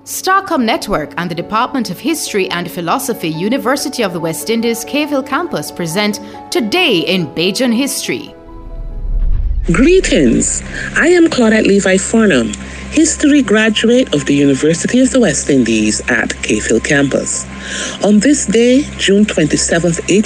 Starcom Network and the Department of History and Philosophy, University of the West Indies, Cave Hill Campus present Today in Bajan History. Greetings. I am Claudette Levi Farnham, history graduate of the University of the West Indies at Cave Hill Campus. On this day, June 27,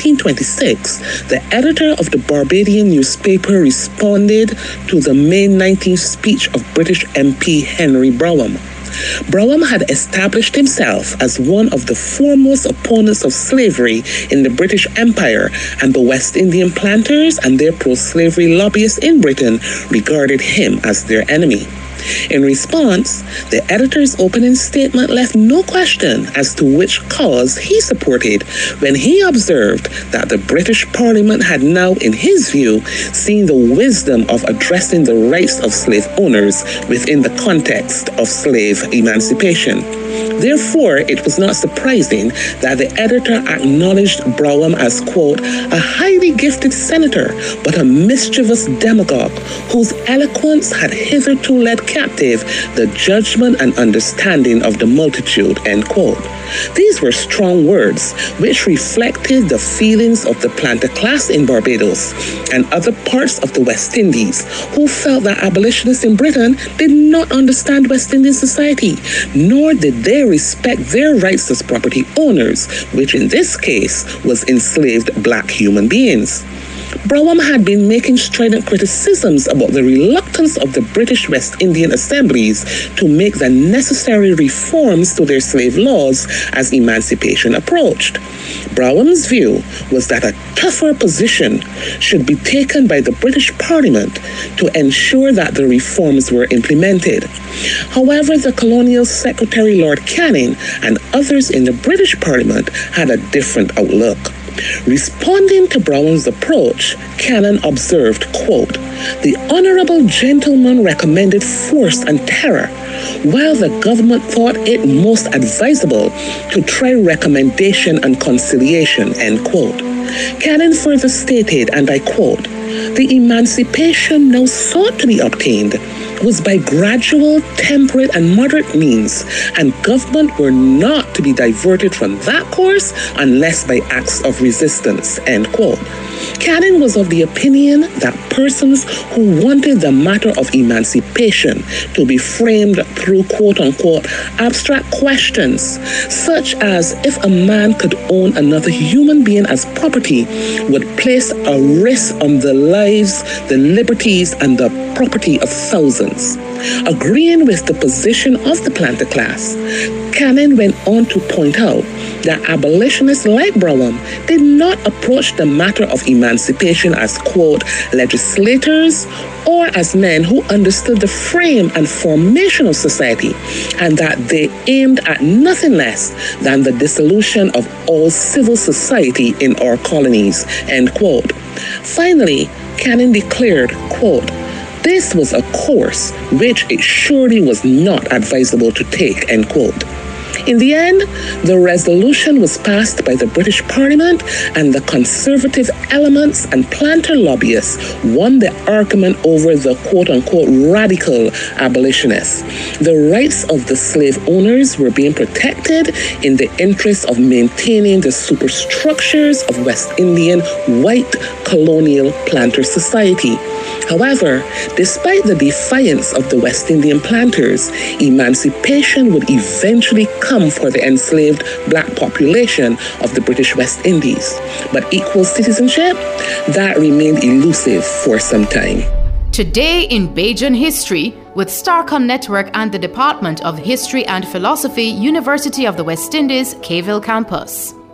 1826, the editor of the Barbadian newspaper responded to the May 19th speech of British MP Henry Brougham. Brougham had established himself as one of the foremost opponents of slavery in the British Empire, and the West Indian planters and their pro-slavery lobbyists in Britain regarded him as their enemy. In response, the editor's opening statement left no question as to which cause he supported when he observed that the British Parliament had now, in his view, seen the wisdom of addressing the rights of slave owners within the context of slave emancipation. Therefore, it was not surprising that the editor acknowledged Brougham as, quote, a highly gifted senator, but a mischievous demagogue whose eloquence had hitherto led captive the judgment and understanding of the multitude, end quote. These were strong words which reflected the feelings of the planter class in Barbados and other parts of the West Indies, who felt that abolitionists in Britain did not understand West Indian society, nor did they respect their rights as property owners, which in this case was enslaved black human beings. Brougham had been making strident criticisms about the reluctance of the British West Indian assemblies to make the necessary reforms to their slave laws as emancipation approached. Brougham's view was that a tougher position should be taken by the British Parliament to ensure that the reforms were implemented. However, the Colonial Secretary Lord Canning and others in the British Parliament had a different outlook. Responding to Brougham's approach, Canning observed, quote, the honorable gentleman recommended force and terror, while the government thought it most advisable to try recommendation and conciliation, end quote. Canning further stated, and I quote, the emancipation now sought to be obtained was by gradual, temperate, and moderate means, and government were not to be diverted from that course unless by acts of resistance, end quote. Canning was of the opinion that persons who wanted the matter of emancipation to be framed through quote-unquote abstract questions, such as if a man could own another human being as property, would place a risk on the lives, the liberties, and the property of thousands. Agreeing with the position of the planter class, Canning went on to point out that abolitionists like Brougham did not approach the matter of emancipation as, quote, legislators or as men who understood the frame and formation of society, and that they aimed at nothing less than the dissolution of all civil society in our colonies, end quote. Finally, Canning declared, quote, this was a course which it surely was not advisable to take, end quote. In the end, the resolution was passed by the British Parliament, and the conservative elements and planter lobbyists won the argument over the quote-unquote radical abolitionists. The rights of the slave owners were being protected in the interest of maintaining the superstructures of West Indian white colonial planter society. However, despite the defiance of the West Indian planters, emancipation would eventually come for the enslaved black population of the British West Indies. But equal citizenship, that remained elusive for some time. Today in Bajan History with Starcom Network and the Department of History and Philosophy, University of the West Indies, Cave Hill Campus.